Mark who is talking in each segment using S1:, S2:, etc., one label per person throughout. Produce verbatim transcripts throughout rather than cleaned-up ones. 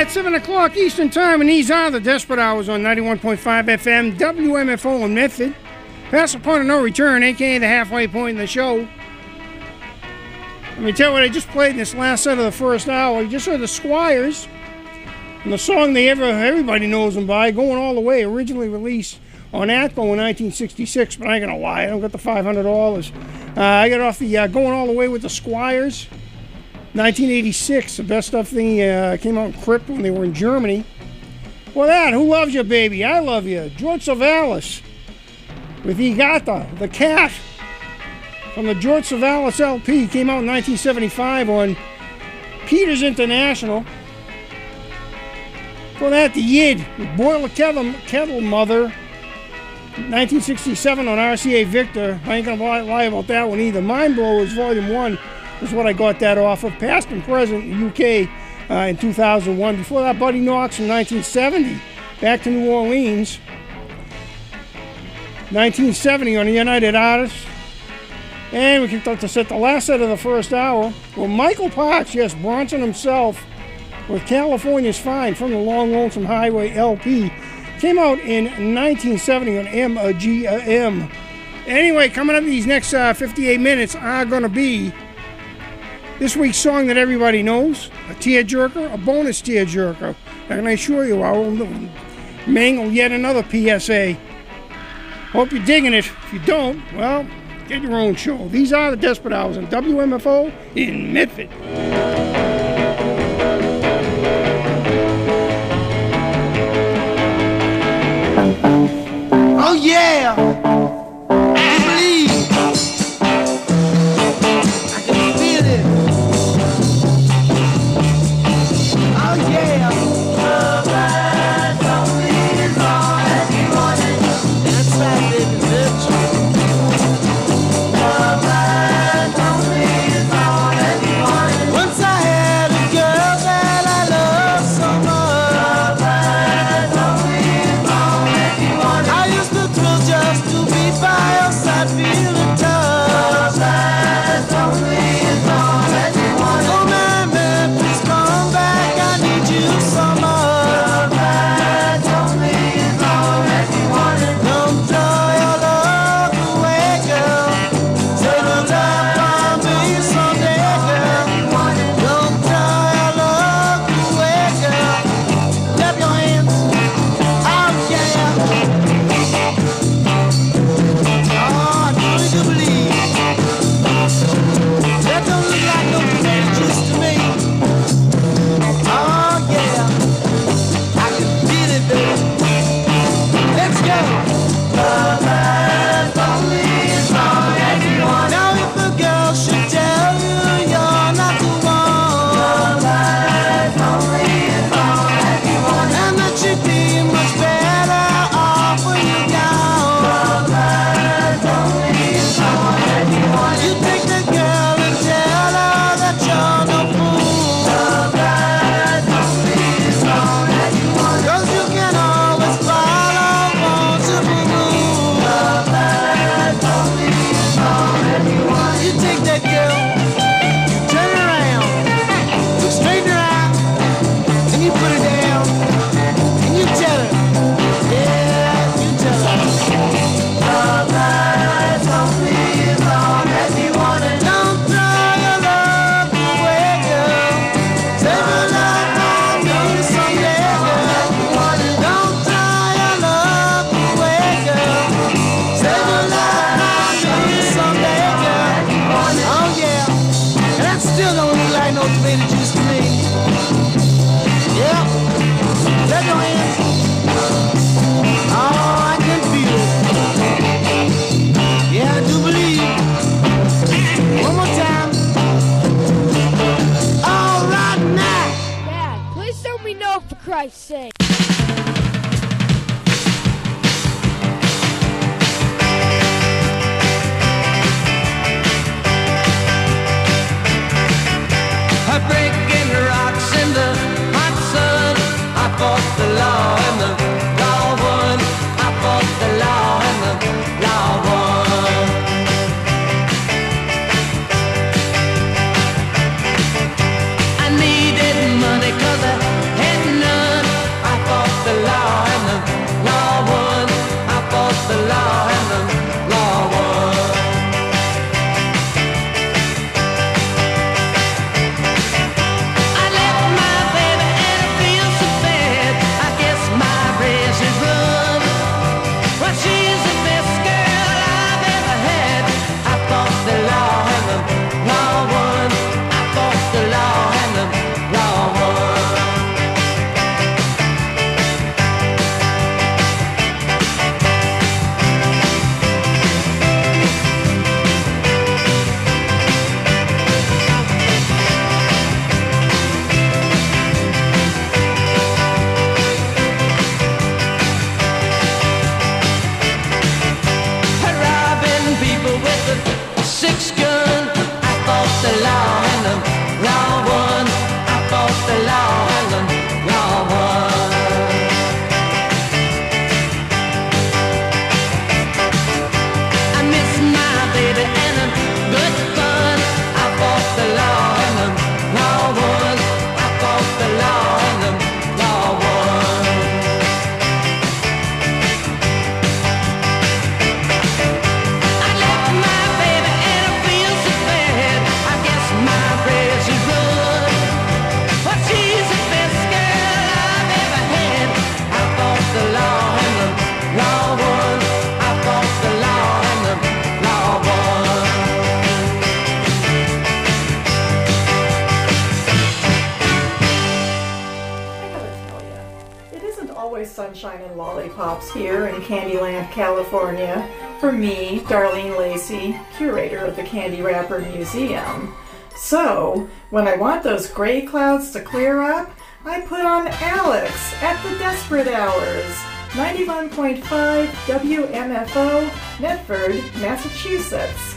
S1: at seven o'clock Eastern Time, and these are the Desperate Hours on ninety-one point five F M, W M F O in Medford. Pass a point of no return, a k a the halfway point in the show. Let me tell you what I just played in this last set of the first hour. You just heard the Squires, and the song they ever everybody knows them by, Going All the Way, originally released on Atco in nineteen sixty-six, but I ain't gonna lie, I don't got the five hundred dollars. Uh, I got off the uh, Going All the Way with the Squires, nineteen eighty-six, the best stuff thing uh, came out in Crypt when they were in Germany. Well, that, Who Loves You, Baby? I Love You. George Savalas with Igata, the Cat, from the George Savalas L P, came out in nineteen seventy-five on Peters International. For that, the Yid with Boiler Kettle, Kettle Mother, nineteen sixty-seven on R C A Victor. I ain't gonna lie, lie about that one either. Mind Blowers Volume one is what I got that off of. Past and Present in the U K uh, in two thousand one. Before that, Buddy Knox from nineteen seventy, back to New Orleans. nineteen seventy on the United Artists. And we kicked off to set the last set of the first hour. Well, Michael Parks, yes, Bronson himself, with California's Fine from the Long Lonesome Highway L P. Came out in nineteen seventy on M G M. Anyway, coming up these next uh, fifty-eight minutes are going to be this week's song that everybody knows, a tearjerker, a bonus tearjerker. And I assure you, I will mangle yet another P S A. Hope you're digging it. If you don't, well, get your own show. These are the Desperate Hours on W M F O in Medford.
S2: Oh yeah, I believe, I can feel it. Oh yeah, love lies only as long as you want it. That's right, baby, that's true. Love lies only as long as you want it. Once I had a girl that I loved so much. Love lies only as long as you want it. I used to thrill just to be by your side, feeling tough. Love lies only as long as you want it. Oh man, man, please come back, I need you so much. Love lies only as long as you want it. Don't throw your love away, girl. Say the love on me someday, girl. Don't throw your love away, girl. Clap your hands, oh yeah. Oh, I truly do believe that don't look like no potato juice to me. Oh yeah, I can feel it, baby. Let's go. Love lies only as long as you want. Now if a girl should tell you you're not the one, love lies only as long as you want, and that you'd be much better off when you're gone. Love lies only as long as you want. You take the girl and tell her that you're no fool. Love lies only as long as you want. 'Cause you can always follow on to the moon. Love lies only as long as you want. You take that girl, you turn her around, look straight in her eye, and you put her down, and you tell her, yeah, you tell her. Love lies only as long as you want it. Don't throw your love away, girl. Save your love for me someday, girl. Don't throw your love away, girl. Save your love for me someday, girl. Oh yeah, and that still don't look like no tomato juice to me. Yeah, clap your hands. Oh, I can feel it. Yeah, I do believe. One more time. All right now.
S3: Dad, please tell me no for Christ's sake.
S2: I breaking rocks in the hot sun. I fought the law and the law won. I fought the law and the law won. I needed money 'cause I had
S4: Sunshine and Lollipops here in Candyland, California. For me, Darlene Lacey, curator of the Candy Wrapper Museum. So, when I want those gray clouds to clear up, I put on Alex at the Desperate Hours. ninety-one point five W M F O, Medford, Massachusetts.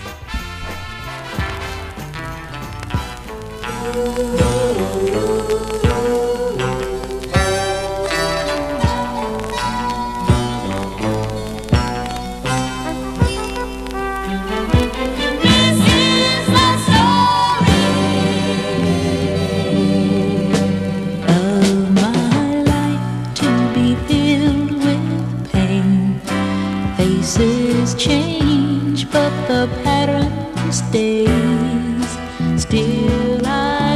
S5: Faces change, but the pattern stays. Still I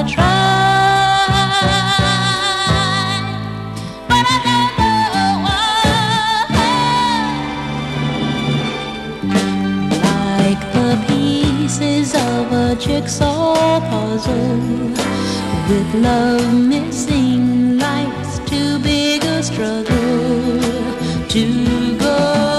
S5: try, but I don't know why. Like the pieces of a jigsaw puzzle, with love missing, life's too big a struggle to go.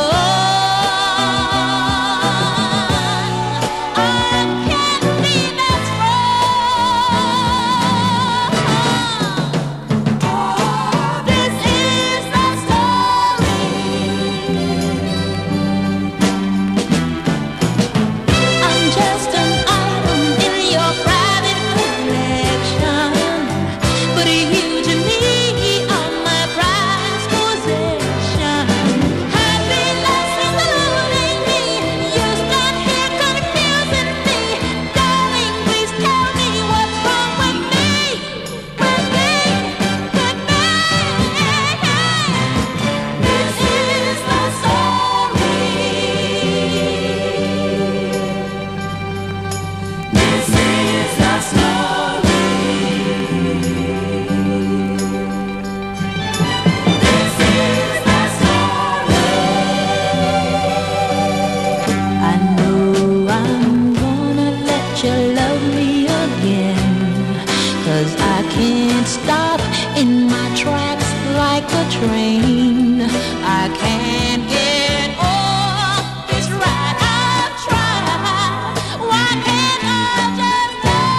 S5: Train, I can't get off this ride. I've tried. Why can't I just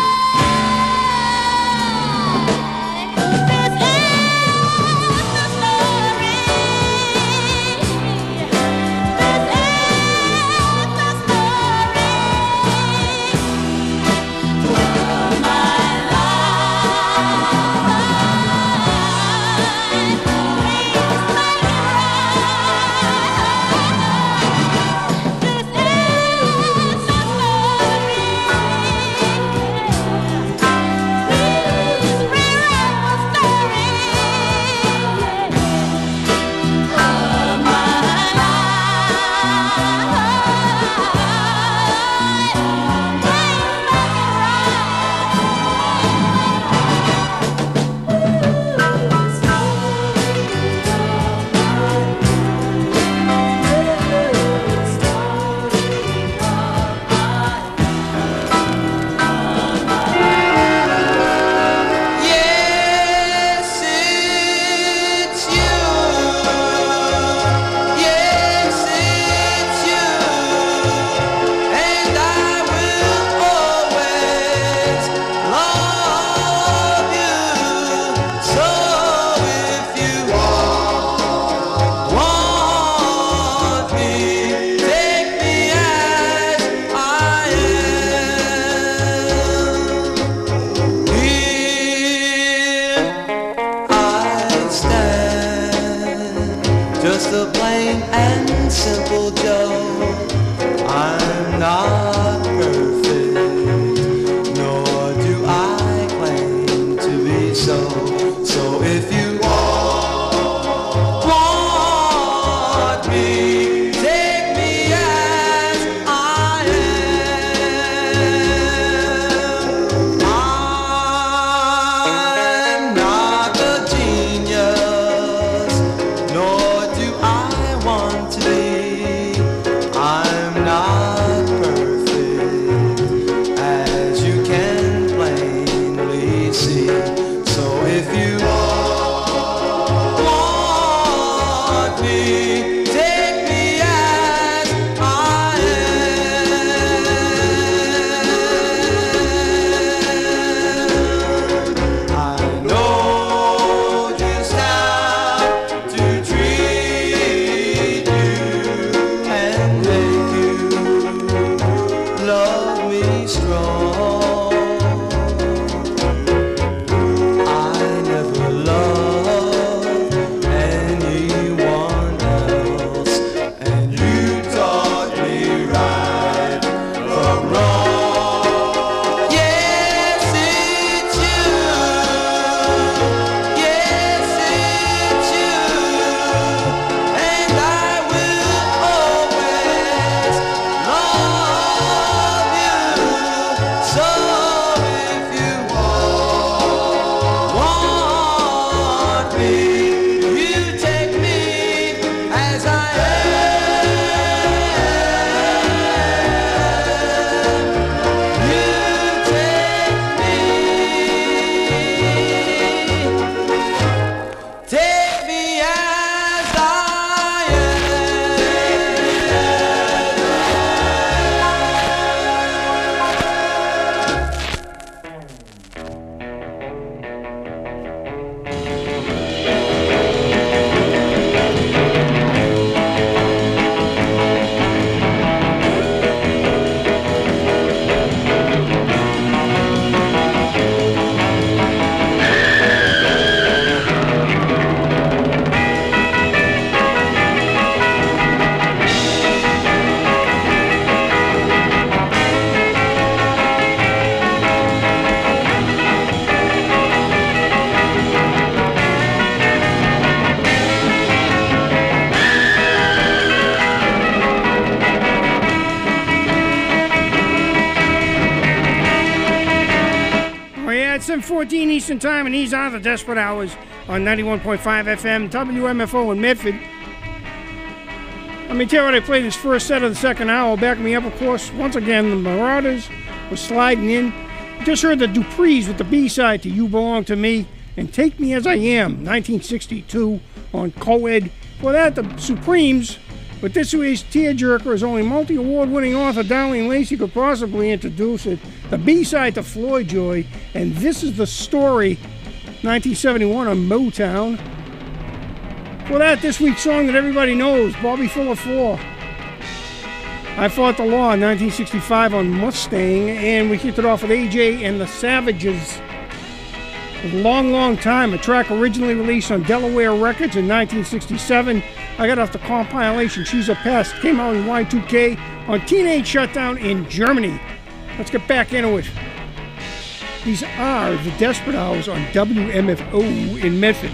S5: die? This is the story. This is the story of my life.
S2: Just a plain and simple Joe. I'm not perfect, nor do I claim to be so. So if you want me, take me as I am. I'm not a genius, nor do I want to be.
S1: seven fourteen Eastern Time, and these are the Desperate Hours on ninety-one point five F M, W M F O in Medford. Let me tell you what I played this first set of the second hour. Back me up, of course. Once again, the Marauders were sliding in. Just heard the Duprees with the B-side to You Belong to Me and Take Me As I Am, nineteen sixty-two on Coed. For that, the Supremes with this week's tearjerker is only multi-award winning author Darlene Lacey could possibly introduce it. The B-side to Floyd Joy, and This Is the Story, nineteen seventy-one on Motown. For that, this week's song that everybody knows, Bobby Fuller four. I Fought the Law, nineteen sixty-five on Mustang, and we kicked it off with A J and the Savages. A long, long time, a track originally released on Delaware Records in nineteen sixty-seven. I got off the compilation She's a Pest, came out in Y two K on Teenage Shutdown in Germany. Let's get back into it. These are the Desperate Hours on W M F O in Medford.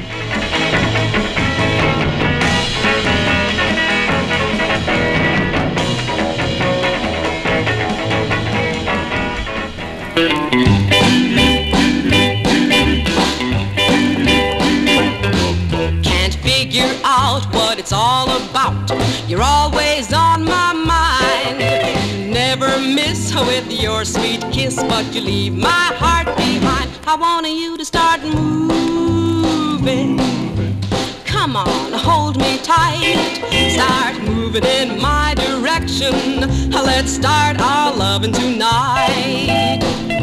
S6: Can't figure out what it's all about. You're always on my mind. You never miss with your sweet kiss, but you leave my heart behind. I want you to start moving. Come on, hold me tight. Start moving in my direction. Let's start our loving tonight.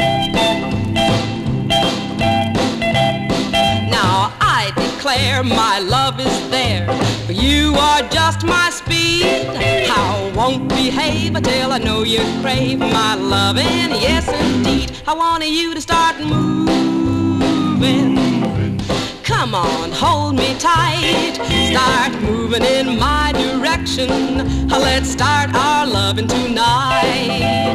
S6: Now I declare my love is there. You are just my speed. I won't behave until I know you crave my loving. Yes, indeed. I want you to start moving. Come on, hold me tight. Start moving in my direction. Let's start our loving tonight.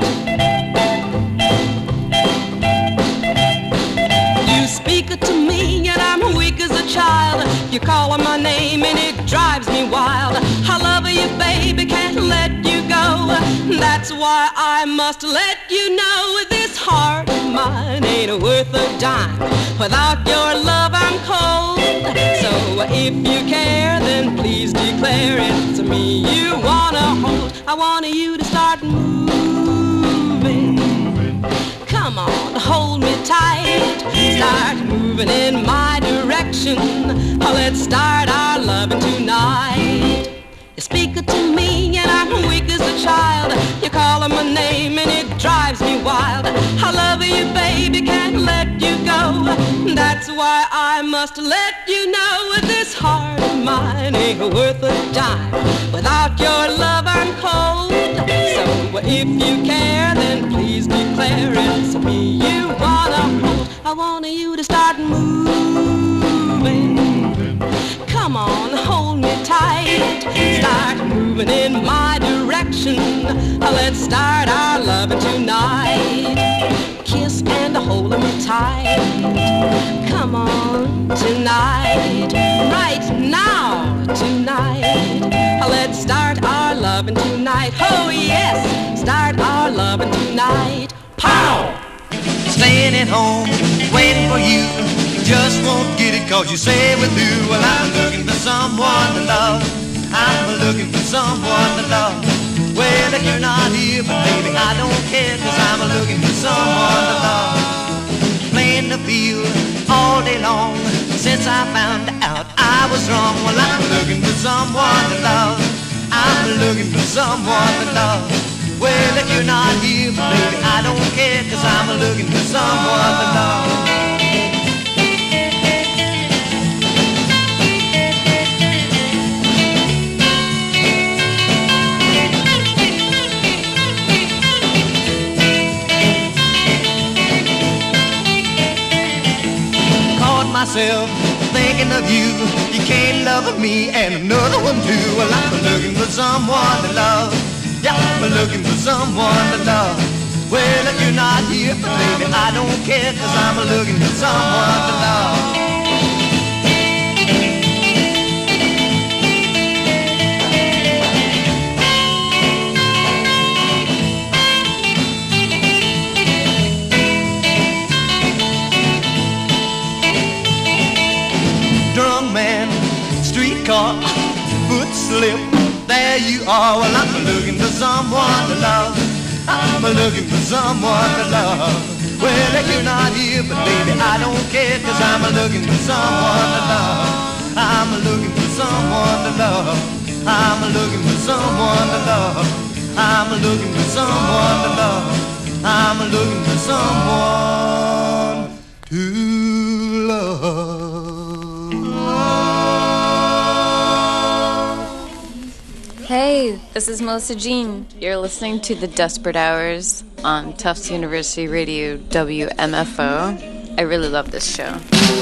S6: You speak to me and I'm weak as a child. You call on my name and it drives me wild. I love you, baby, can't let you go. That's why I must let you know this heart of mine ain't worth a dime. Without your love I'm cold. So if you care, then please declare it's me you wanna hold. I want you to start moving. Come on, hold me tight. Start moving in my direction. Let's start our loving tonight. You speak to me and I'm weak as a child. You call on my name and it drives me wild. I love you, baby, can't let you go. That's why I must let you know this heart of mine ain't worth a dime. Without your love I'm cold. So if you care, then please declare it's me you wanna hold. I want you to start moving. Come on, hold me tight. Start moving in my direction. Let's start our loving tonight. Kiss and hold me tight. Come on, tonight. Right now, tonight. Let's start our loving tonight. Oh yes, start our loving tonight. Pow!
S2: Staying at home, waiting for you. Just won't get it cause you say we're through. Well, I'm looking for someone to love. I'm looking for someone to love. Well, if you're not here, but baby, I don't care cause I'm looking for someone to love. Playing the field all day long since I found out I was wrong. Well, I'm looking for someone to love. I'm looking for someone to love. Well, if you're not here, but baby, I don't care cause I'm looking for someone to love. Myself thinking of you. You can't love me and another one too. Well, I'm looking for someone to love. Yeah, I'm looking for someone to love. Well, if you're not here, baby, I don't care cause I'm looking for someone to love. car. Foot slip, there you are. Well, I'm looking for someone to love. I'm looking for someone to love. Well, if you're not here, but baby, I don't care, cause I'm looking for someone to love. I'm looking for someone to love. I'm looking for someone to love. I'm looking for someone to love. I'm looking for someone to love.
S7: Hey, this is Melissa Jean. You're listening to The Desperate Hours on Tufts University Radio W M F O. I really love this show.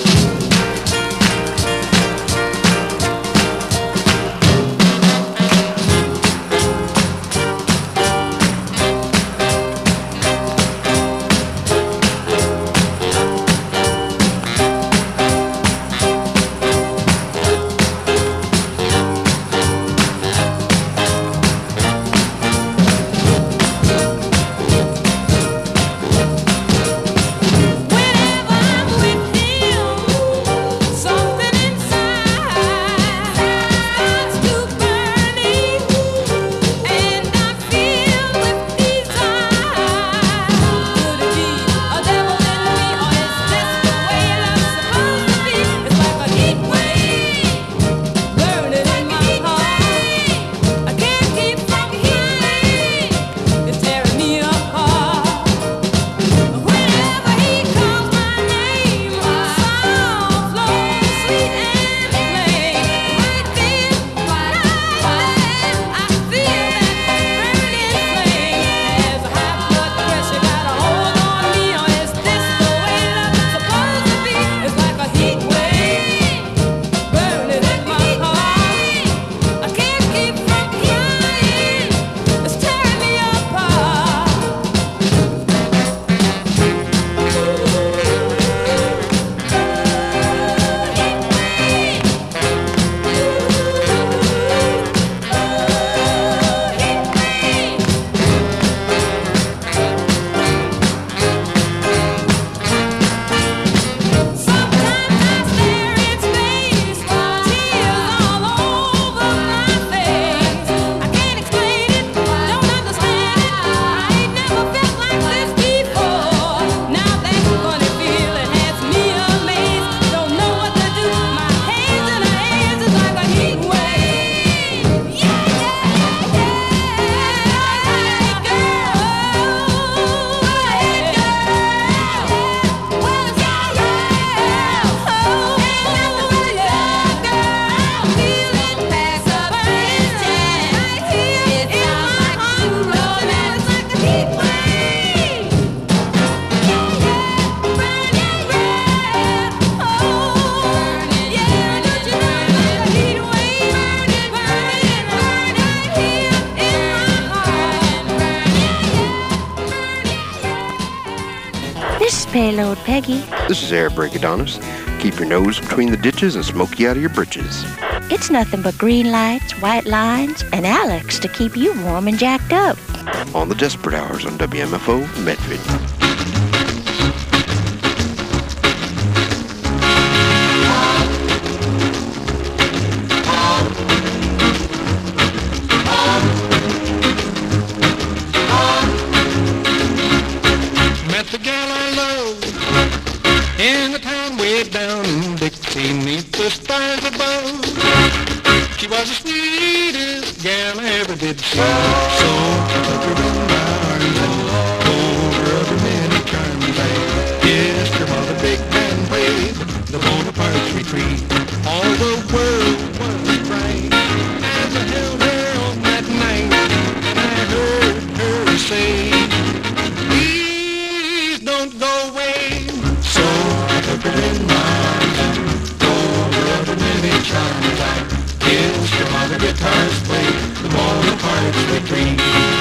S8: Payload Peggy.
S9: This is Air Break Adonis. Keep your nose between the ditches and smoke you out of your britches.
S8: It's nothing but green lights, white lines, and Alex to keep you warm and jacked up.
S9: On the Desperate Hours on W M F O Medford.
S10: The stars above. She was the sweetest gal I ever did see. So I took her in my arms and told her of her many charms. I kissed her while the big band played the Bonaparte's retreat. All the world was bright as I held her on that night, and I heard her say, please don't go away. So I took her in my arms and many charms. I kissed her while the guitars played the Bonaparte's retreat.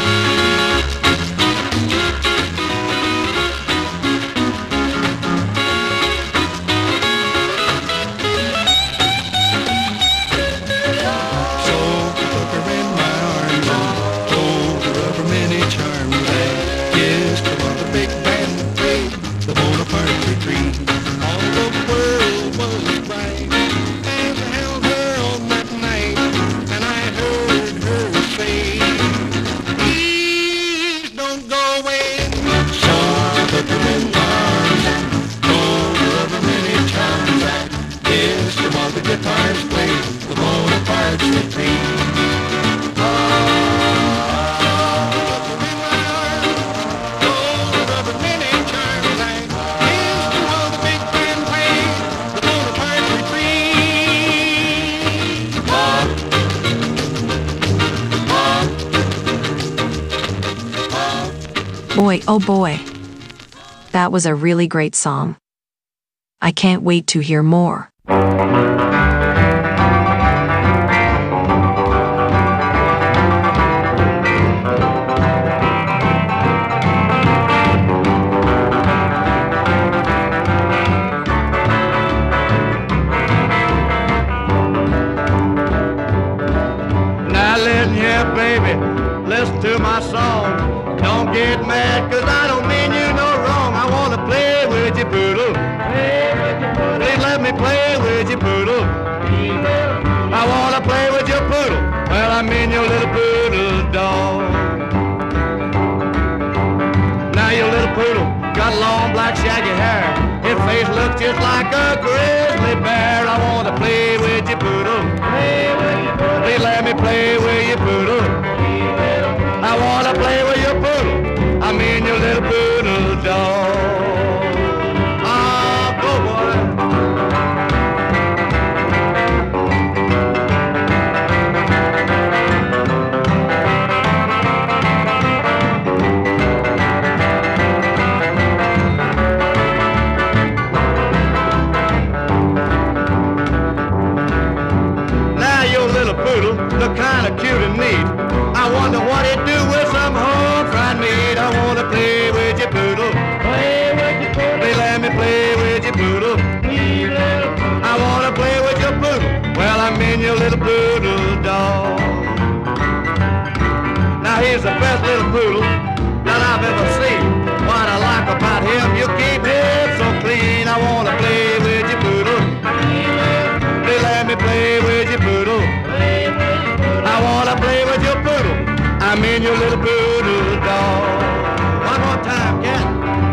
S10: So I took her in my arms and told her of her many charms. I kissed her while the big band played the Bonaparte's retreat. All the world was bright. in my arms and rolled her over many times. And yes, while the guitars played, the Bonapartes retreat.
S11: Boy, oh boy. That was a really great song. I can't wait to hear more.
S10: Now listen here, baby, listen to my song. Don't get mad, cause I don't mean you no wrong. I wanna play with you, poodle. Please let me play with you, poodle. I wanna play with your poodle. Well, I mean your little poodle dog. Now your little poodle got long black shaggy hair. His face looks just like a grizzly bear. I wanna play with you, poodle. Please let me play with you, poodle. I wanna play with your poodle. I mean your little poodle dog. Ah, go boy. Now your little poodle look kinda cute and neat. I wonder what he'd do with some home fried meat. I wanna play with your poodle. Play with your poodle. Please let me play with your poodle. I wanna play with your poodle. Well, I mean your little poodle dog. Now here's the best little poodle that I've ever seen. What I like about him, you keep him so clean. I wanna play with your poodle. Please let me play with your poodle. I wanna play with your poodle. I mean your little poodle dog. One more time, cat.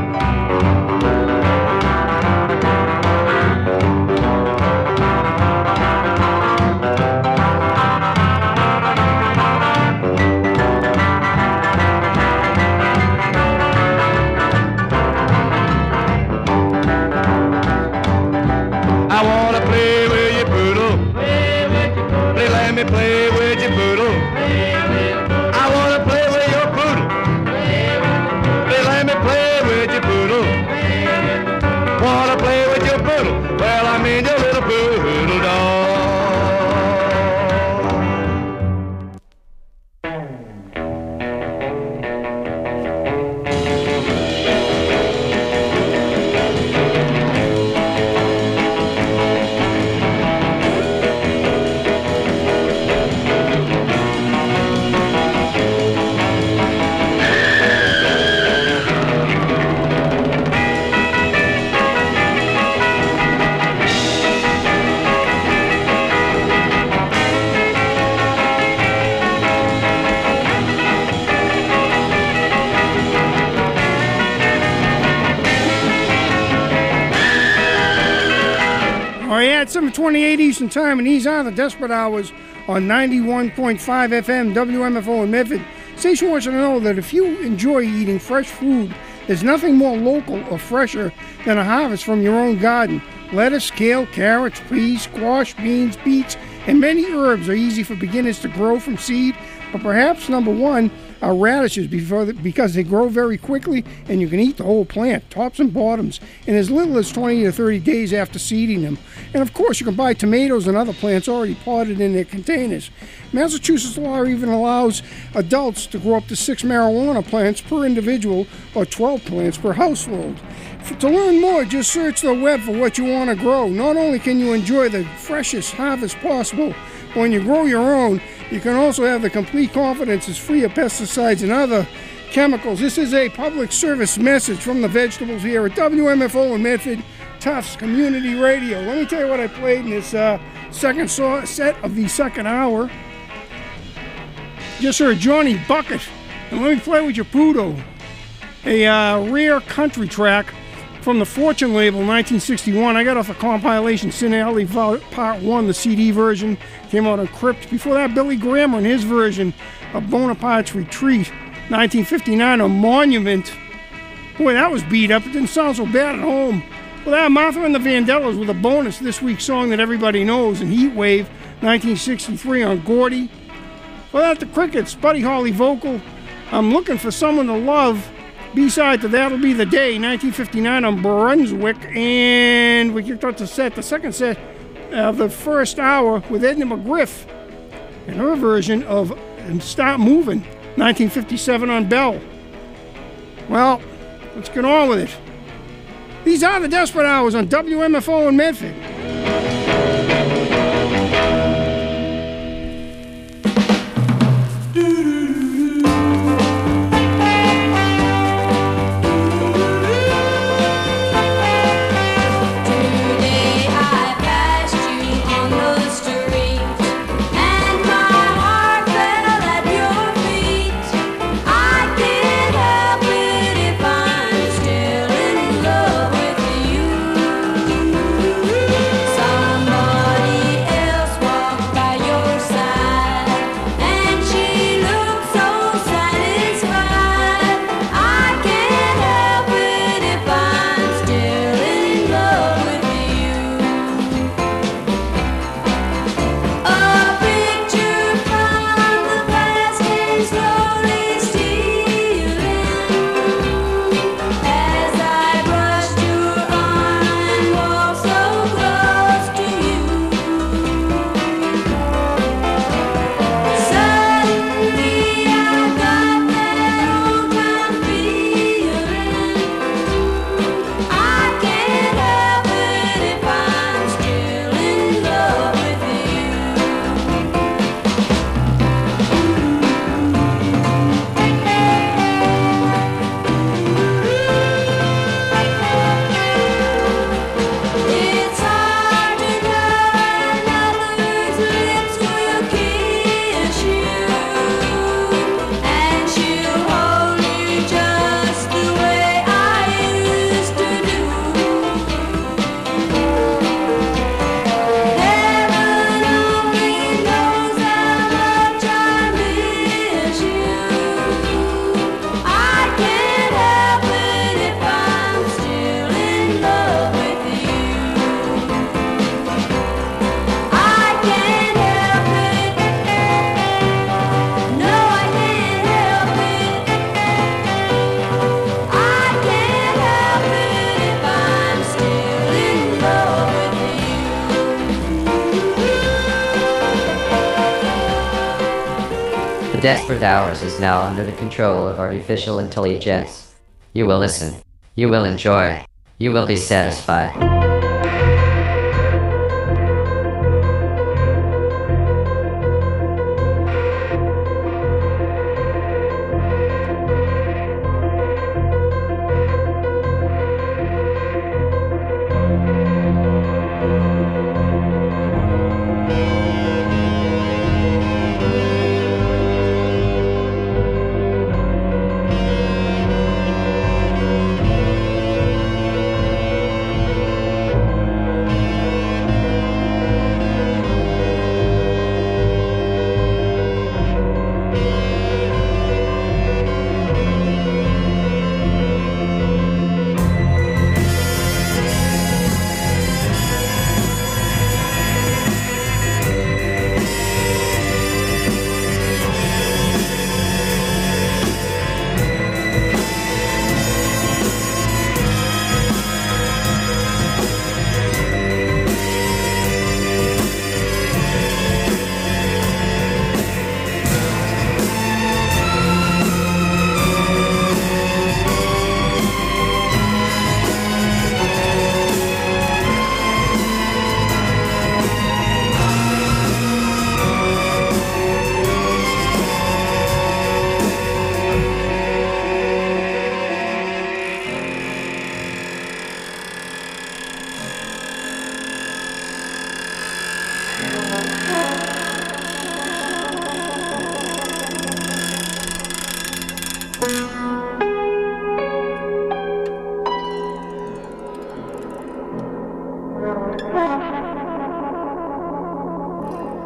S10: I wanna play with your poodle. Please let me play with your poodle. I wanna play with your poodle. Please let me play with your poodle. Wanna play with your poodle. Well, I mean your little poodle dog.
S1: At seven twenty-eight Eastern Time, and these are the Desperate Hours on ninety-one point five F M W M F O in Medford. Station wants you to know that if you enjoy eating fresh food, there's nothing more local or fresher than a harvest from your own garden. Lettuce, kale, carrots, peas, squash, beans, beets, and many herbs are easy for beginners to grow from seed, but perhaps number one are radishes before the, because they grow very quickly and you can eat the whole plant, tops and bottoms, in as little as twenty to thirty days after seeding them. And of course, you can buy tomatoes and other plants already potted in their containers. Massachusetts law even allows adults to grow up to six marijuana plants per individual or twelve plants per household. For, to learn more, just search the web for what you want to grow. Not only can you enjoy the freshest harvest possible when you grow your own, you can also have the complete confidence it's free of pesticides and other chemicals. This is a public service message from the vegetables here at W M F O in Medford, Tufts Community Radio. Let me tell you what I played in this uh, second so- set of the second hour. Just heard Johnny Bucket, and let me play with your poodle. a uh, rare country track from the Fortune label, nineteen sixty-one. I got off a compilation, Sin Alley Part one, the C D version. Came out on Crypt. Before that, Billy Graham and his version of Bonaparte's Retreat, nineteen fifty-nine, on Monument. Boy, that was beat up. It didn't sound so bad at home. Well, that Martha and the Vandellas with a bonus this week's song that everybody knows, and Heat Wave, nineteen sixty-three, on Gordy. Well, that the Crickets, Buddy Holly vocal, I'm Looking for Someone to Love. B-side to That'll Be the Day, nineteen fifty-nine, on Brunswick. And we kicked out the set, the second set of the first hour, with Edna McGriff and her version of Start Moving, nineteen fifty-seven, on Bell. Well, let's get on with it. These are the Desperate Hours on W M F O in Medford.
S12: Desperate Hours is now under the control of artificial intelligence. You will listen. You will enjoy. You will be satisfied.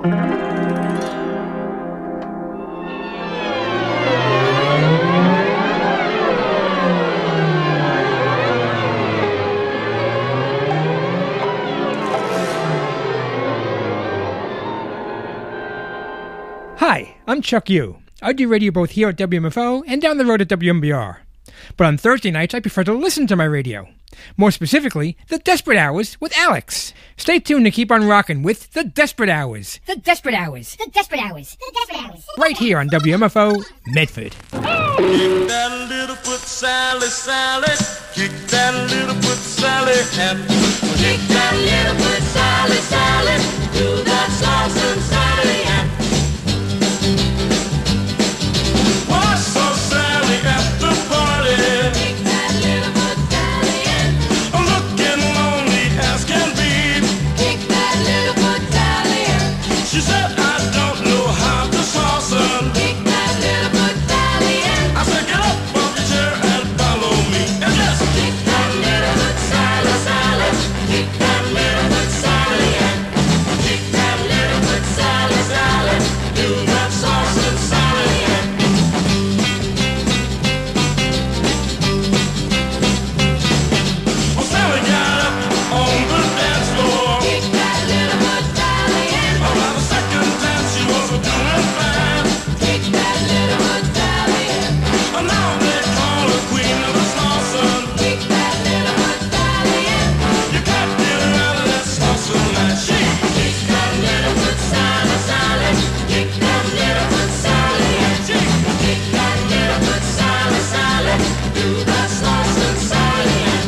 S13: Hi, I'm Chuck Yu. I do radio both here at W M F O and down the road at W M B R. But on Thursday nights, I prefer to listen to my radio. More specifically, The Desperate Hours with Alex. Stay tuned to keep on rocking with The Desperate Hours.
S14: The Desperate Hours. The Desperate Hours. The Desperate Hours.
S13: Right here on W M F O, Medford.
S2: Kick that little foot, Sally, Sally. Kick that little foot, Sally. And kick that little foot, Sally, Sally. Do that salsa, Sally. And why so Sally at the party? Kick that little foot, Sally. And looking lonely as can be. Kick that little foot, Sally. And she said, I don't know how to salsa. Kick that little foot, Sally. And I said, get up off your chair and follow me. And yes, kick that little foot, Sally, Sally. Kick that little foot, Sally. And kick that little foot, Sally, Sally. Do that salsa, Sally. And well, Sally got up on the dance floor. Kick that little foot, Sally. And about the second dance, she was doing fine. Kick that little foot, Sally. And now they call her queen of the salsa. Kick that little foot, Sally. And you can't get her out of that salsa like she. Kick that little foot, Sally, Sally. Kick that little foot, Sally. And she. Kick that little foot, Sally, Sally. Do that salsa, Sally. And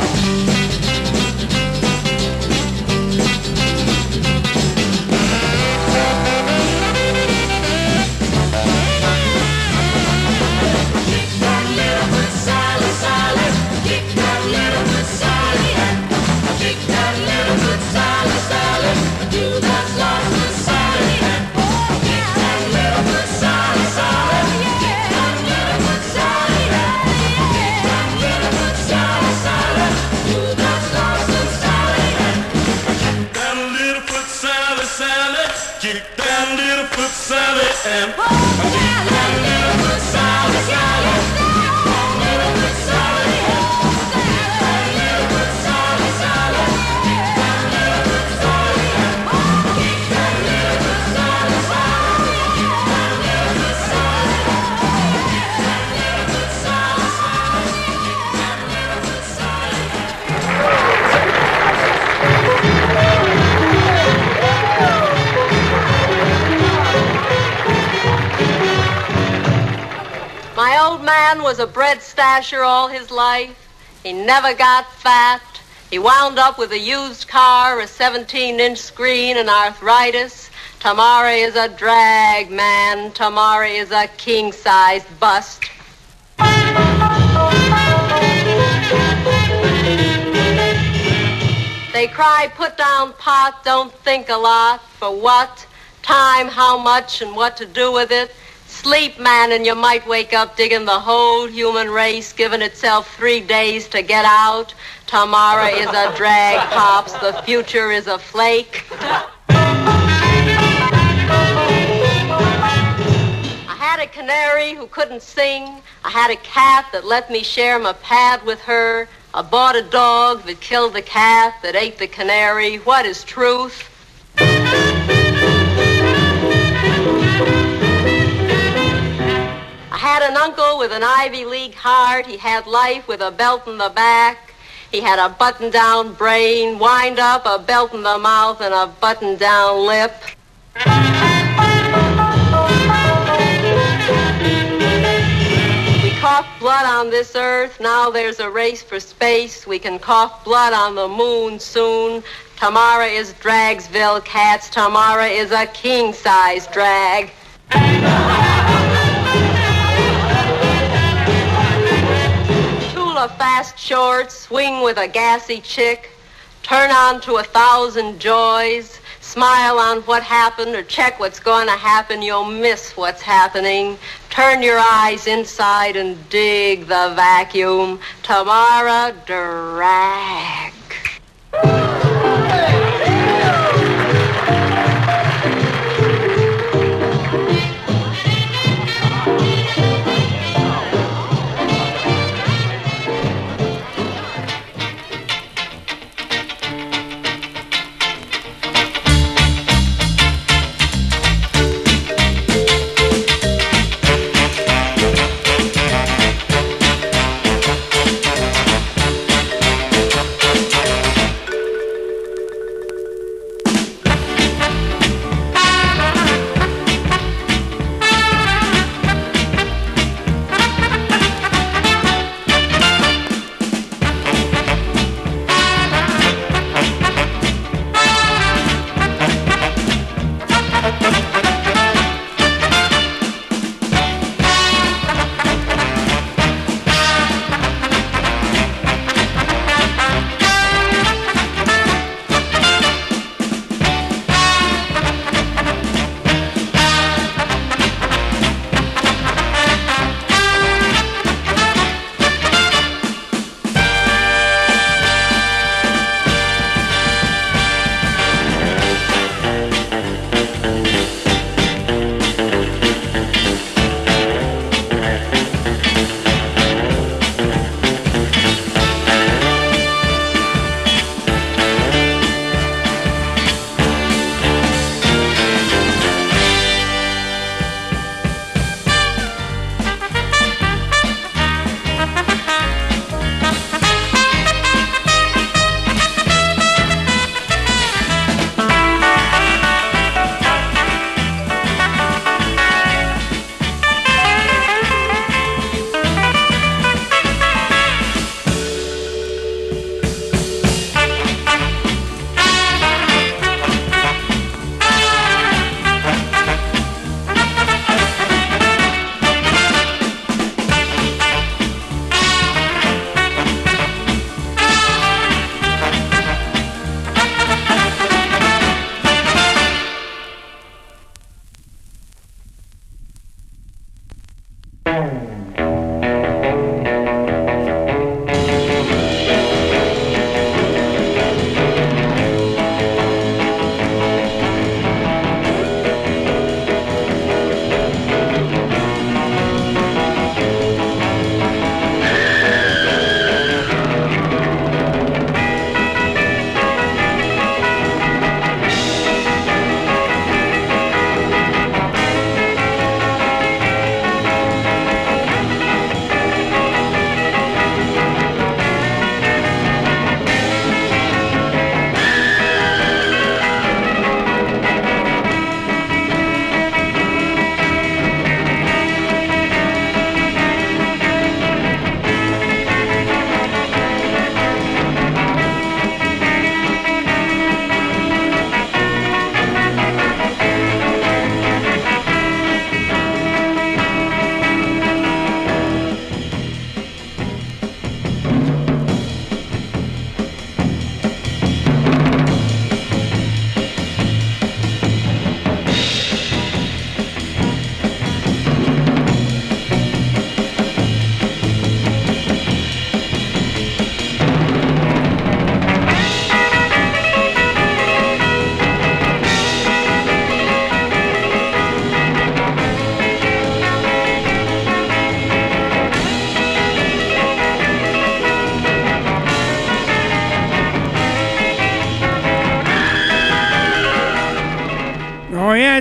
S2: kick that little foot, Sally, Sally. Kick that little foot, Sally. And kick that little foot, Sally, Sally. Do that salsa, Sally. And kick that little foot, Sally, Sally. Kick that little foot, Sally. And kick that little foot, Sally, Sally. Do that salsa, Sally. And kick that little foot, Sally, Sally. Kick that little foot, Sally. And kick that little foot, Sally, Sally. Kick that little foot, Sally, Sally. Kick that little foot, Sally, Sally. Kick that little foot, Sally, Sally. Do that salsa, Sally. And kick that little foot, Sally, Sally. Kick that little foot, Sally, Sally.
S15: My old man was a bread stasher all his life. He never got fat. He wound up with a used car, a seventeen-inch screen, and arthritis. Tamara is a drag, man. Tamara is a king-sized bust. They cry, put down pot, don't think a lot. For what? Time, how much, and what to do with it. Sleep, man, and you might wake up digging the whole human race, giving itself three days to get out. Tomorrow is a drag, Pops. The future is a flake. I had a canary who couldn't sing. I had a cat that let me share my pad with her. I bought a dog that killed the cat that ate the canary. What is truth? I had an uncle with an Ivy League heart. He had life with a belt in the back. He had a button-down brain, wind up, a belt in the mouth, and a button-down lip. We coughed blood on this earth. Now there's a race for space. We can cough blood on the moon soon. Tamara is Dragsville Cats. Tamara is a king-size drag. Fast shorts, swing with a gassy chick, turn on to a thousand joys, smile on what happened or check what's going to happen, you'll miss what's happening. Turn your eyes inside and dig the vacuum. Tamara drag.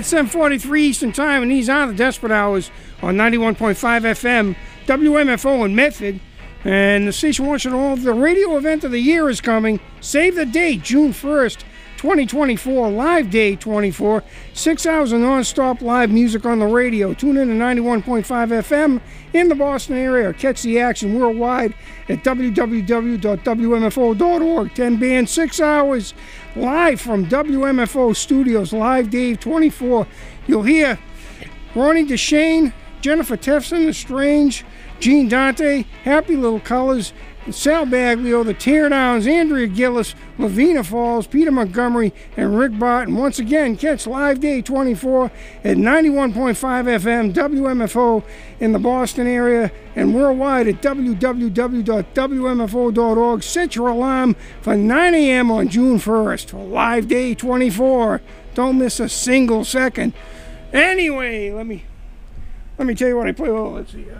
S1: It's seven forty-three Eastern Time, and these are the Desperate Hours on ninety-one point five F M, W M F O in Medford. And the station wants you to know the radio event of the year is coming. Save the date, June first, twenty twenty-four, Live Day twenty-four. Six hours of non-stop live music on the radio. Tune in to ninety-one point five F M in the Boston area, or catch the action worldwide at w w w dot w m f o dot org. ten bands, six hours, live from W M F O Studios, Live Day twenty-four. You'll hear Ronnie DeShane, Jennifer Tefson, The Strange, Gene Dante, Happy Little Colors, Sal Baglio, The Teardowns, Andrea Gillis, Lavina Falls, Peter Montgomery, and Rick Barton. Once again, catch Live Day twenty-four at ninety-one point five F M, W M F O in the Boston area, and worldwide at w w w dot w m f o dot org. Set your alarm for nine a m on June first for Live Day twenty-four. Don't miss a single second. Anyway, let me let me tell you what I play. Oh, let's see. Uh,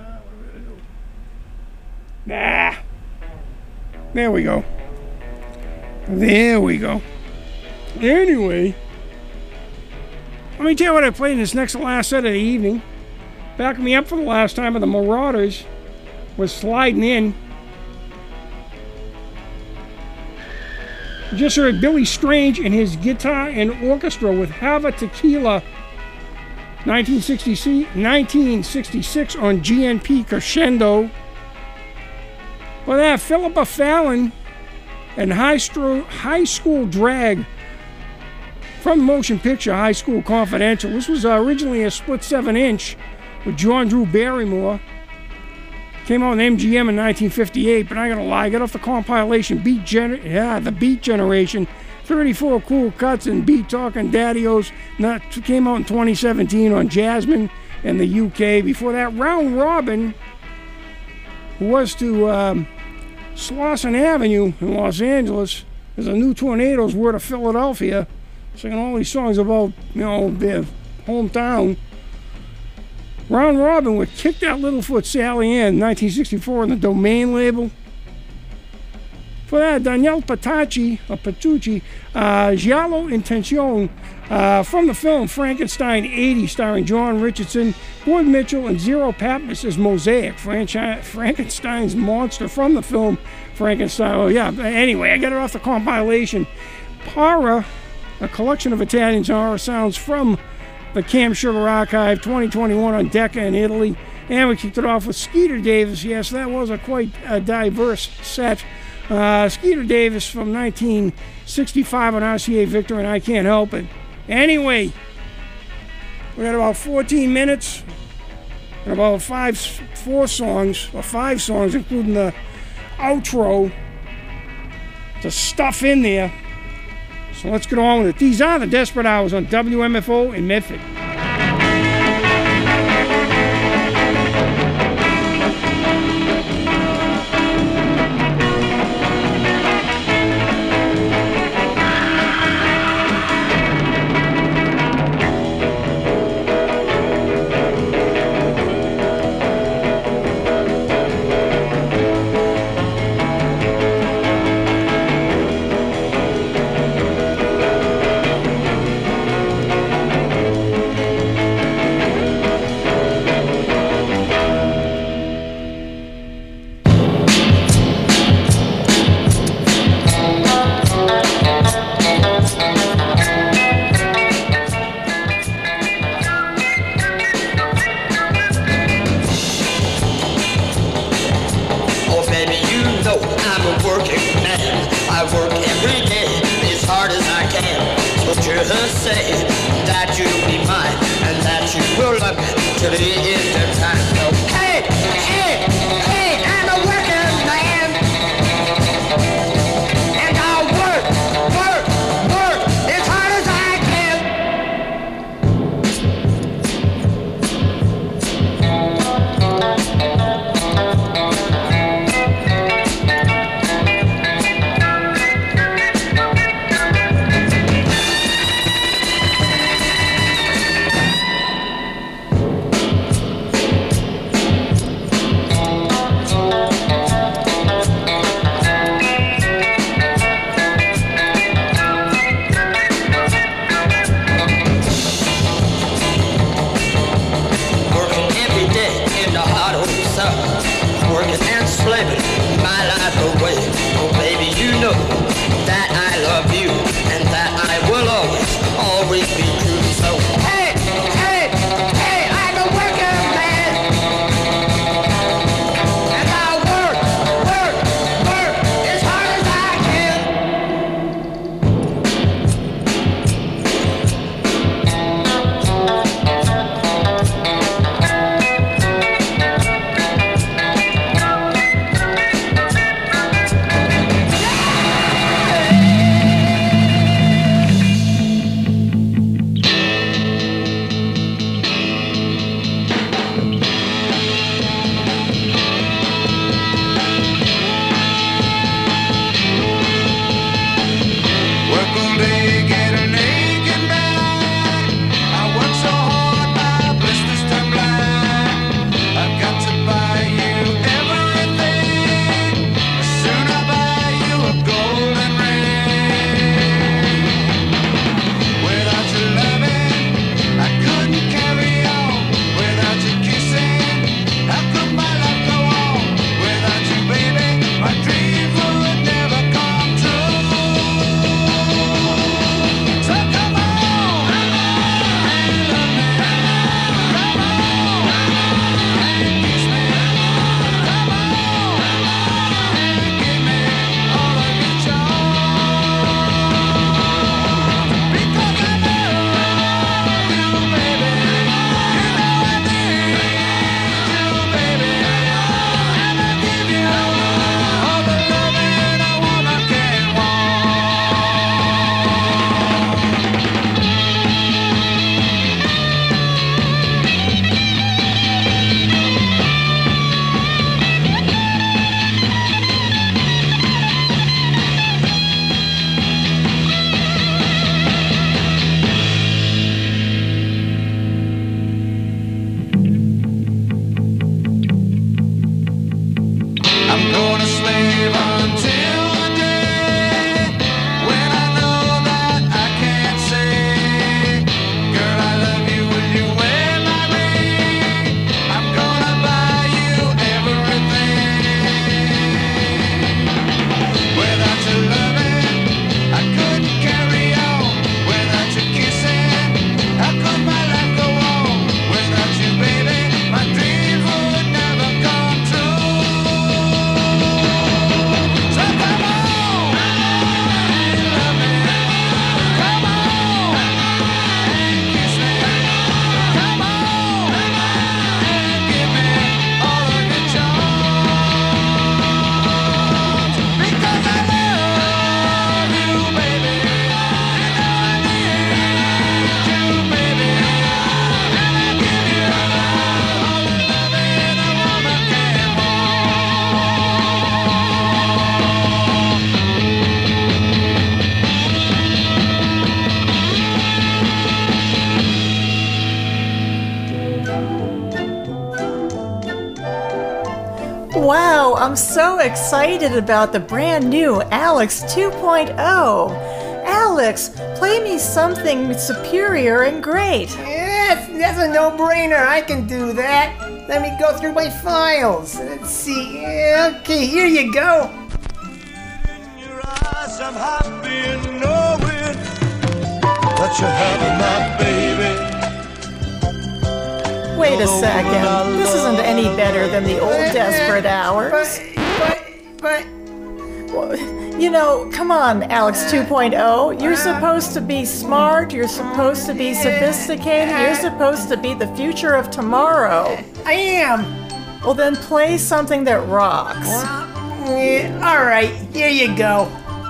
S1: Nah. There we go. There we go. Anyway, let me tell you what I played in this next to last set of the evening. Backing me up for the last time of the Marauders was Sliding In. Just heard Billy Strange and his guitar and orchestra with Hava Tequila, nineteen sixty-six on G N P Crescendo. Well, that Philippa Fallon and High, Stro- High School Drag from the motion picture High School Confidential. This was uh, originally a split seven inch with John Drew Barrymore. Came out on M G M in nineteen fifty-eight, but I gotta lie, I got off the compilation Beat Gener- yeah, the Beat Generation. thirty-four cool cuts and Beat Talking Daddy-O's. Not came out in twenty seventeen on Jasmine and the U K. Before that, Round Robin, who was to um, Slauson Avenue in Los Angeles. There's a new Tornadoes Word of Philadelphia, singing all these songs about, you know, their hometown. Round Robin would Kick That Littlefoot Sally Ann, nineteen sixty-four on the Domain label. For that, Danielle Patacci, or Patucci, uh, Giallo Intention, uh, from the film Frankenstein eighty, starring John Richardson, Boyd Mitchell, and Zero Pappas as Mosaic, franchi- Frankenstein's monster from the film Frankenstein. Oh, yeah, anyway, I got it off the compilation. Para, a collection of Italian horror sounds from the Cam Sugar Archive, twenty twenty-one on Decca in Italy. And we kicked it off with Skeeter Davis. Yes, that was a quite a diverse set. Uh, Skeeter Davis from nineteen sixty-five on R C A Victor, and I Can't Help It. Anyway, we got about fourteen minutes and about five, four songs, or five songs, including the outro, to stuff in there. So let's get on with it. These are the Desperate Hours on W M F O in Medford.
S4: I'm so excited about the brand new Alex two point oh. Alex, play me something superior and great.
S16: Yes, that's a no-brainer. I can do that. Let me go through my files. Let's see. Okay, here you go.
S2: I'm happy in knowing that you're having my baby.
S4: Wait a second. This isn't any better than the old Desperate Hours.
S16: But, but,
S4: Well, you know, come on, Alex two point oh. You're supposed to be smart. You're supposed to be sophisticated. You're supposed to be the future of tomorrow.
S16: I am.
S4: Well, then play something that rocks.
S16: Yeah, all right, here you go.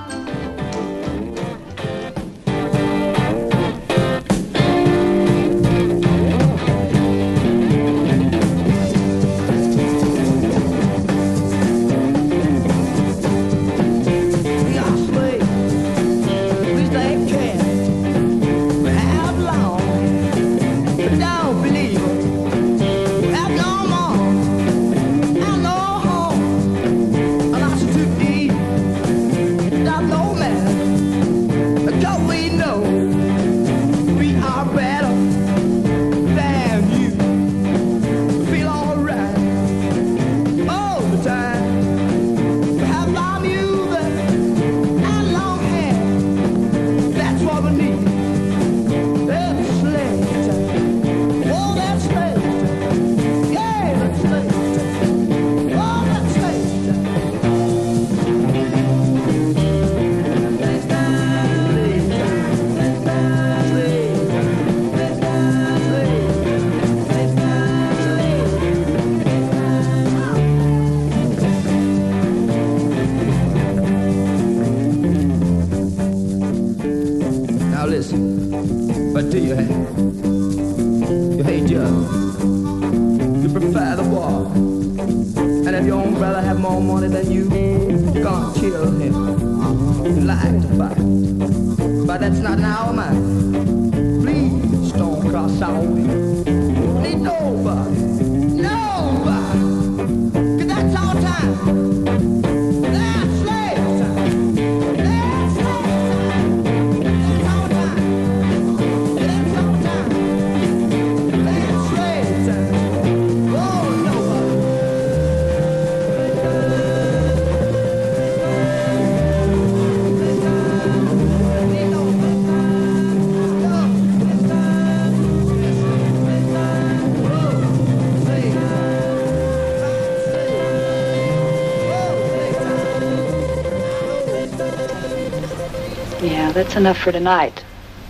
S17: That's enough for tonight.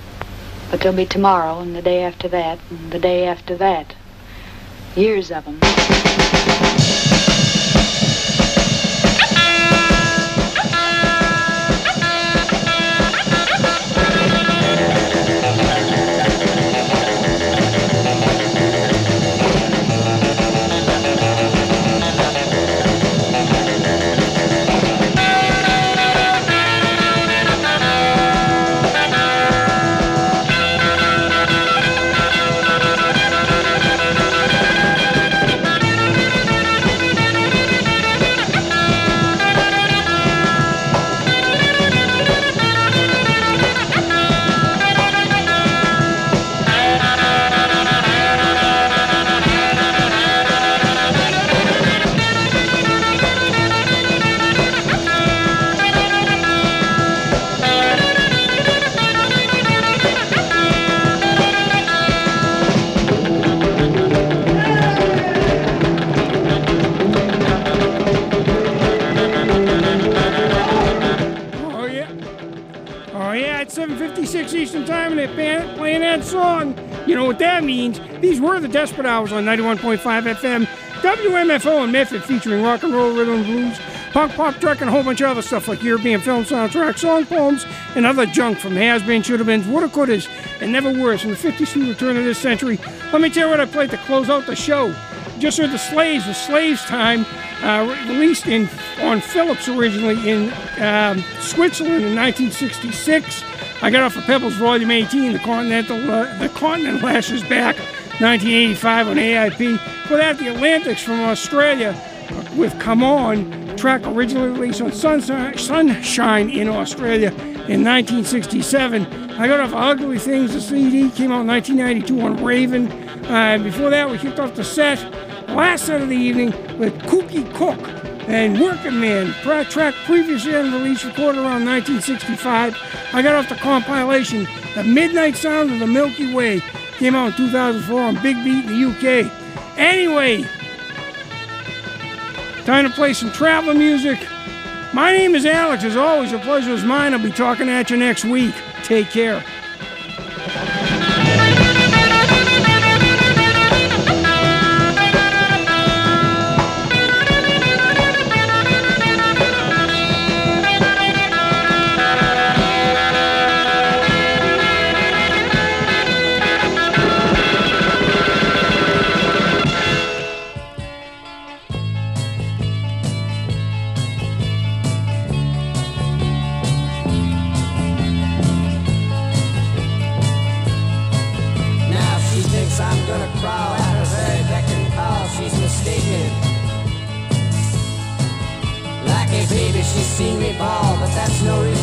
S17: But there'll be tomorrow, and the day after that, and the day after that. Years of them.
S1: Eastern Time, and they're playing that song. You know what that means. These were the Desperate Hours on ninety-one point five F M, W M F O in Medford, featuring rock and roll, rhythm and blues, punk, pop, truck, and a whole bunch of other stuff like European film soundtracks, song poems, and other junk from has-been, should-have-beens, woulda-couldas, and never worse from the fifties through the turn of this century. Let me tell you what I played to close out the show. Just heard the Slaves, the Slaves Time, uh, released in on Philips originally in um, Switzerland in nineteen sixty-six. I got off of Pebbles Volume eighteen, the Continental, uh, the Continent Lashes Back, nineteen eighty-five on A I P. For that, the Atlantics from Australia, with Come On, track originally released on Sunshine, Sunshine in Australia in nineteen sixty-seven. I got off Ugly Things, the C D, came out in nineteen ninety-two on Raven. Uh, before that, we kicked off the set, last set of the evening, with Kooky Cook and Working Man, track previously unreleased, recorded around nineteen sixty-five. I got off the compilation, The Midnight Sound of the Milky Way, came out in two thousand four on Big Beat in the U K. Anyway, time to play some travel music. My name is Alex. As always, the pleasure is mine. I'll be talking at you next week. Take care.
S2: She's seen me fall, but that's no reason